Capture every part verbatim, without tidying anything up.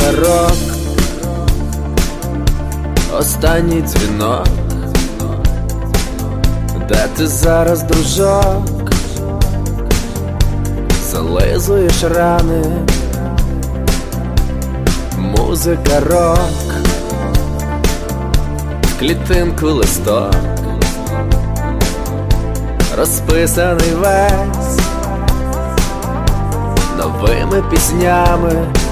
рок, останній дзвінок. Де ти зараз, дружок? Зализуєш рани, музика рок, в клітинку листок, розписаний весь новими піснями.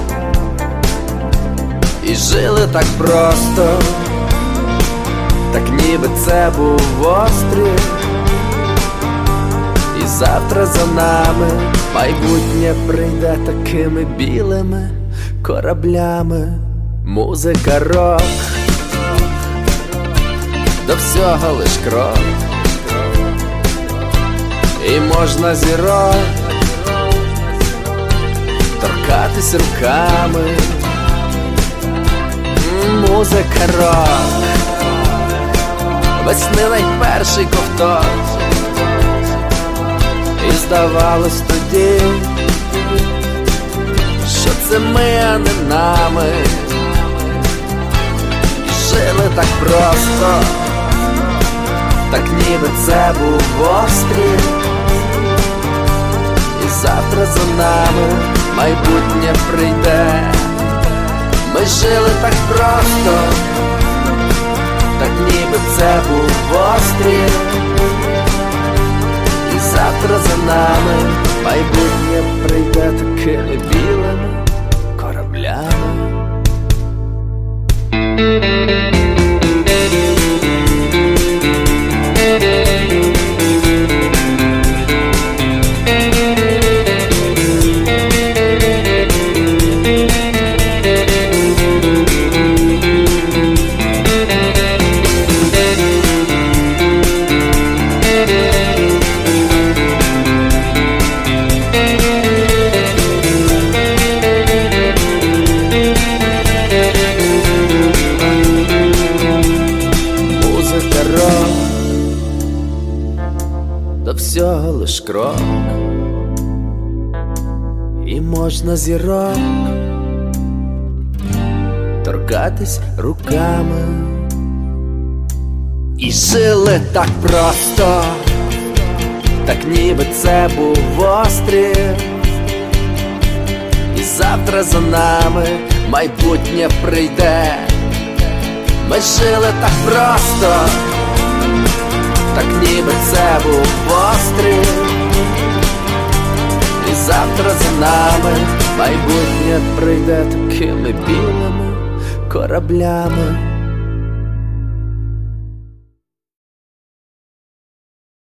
І жили так просто, так ніби це був острів. І завтра за нами майбутнє прийде такими білими кораблями. Музика рок, до всього лиш крок, і можна зірок торкатись руками. Музика рок, весни найперший ковток. І здавалось тоді, що це ми, а не нами. І жили так просто, так ніби це був острів. І завтра за нами майбутнє прийде. Ми жили так просто, так ніби це був острів. І завтра за нами майбутнє прийде такими білими кораблями. До всього лиш крок, і можна зірок торкатись руками. І жили так просто, так ніби це був острів. І завтра за нами майбутнє прийде. Ми жили так просто, так ніби це був острів. І завтра за нами майбутнє прийде такими білими кораблями.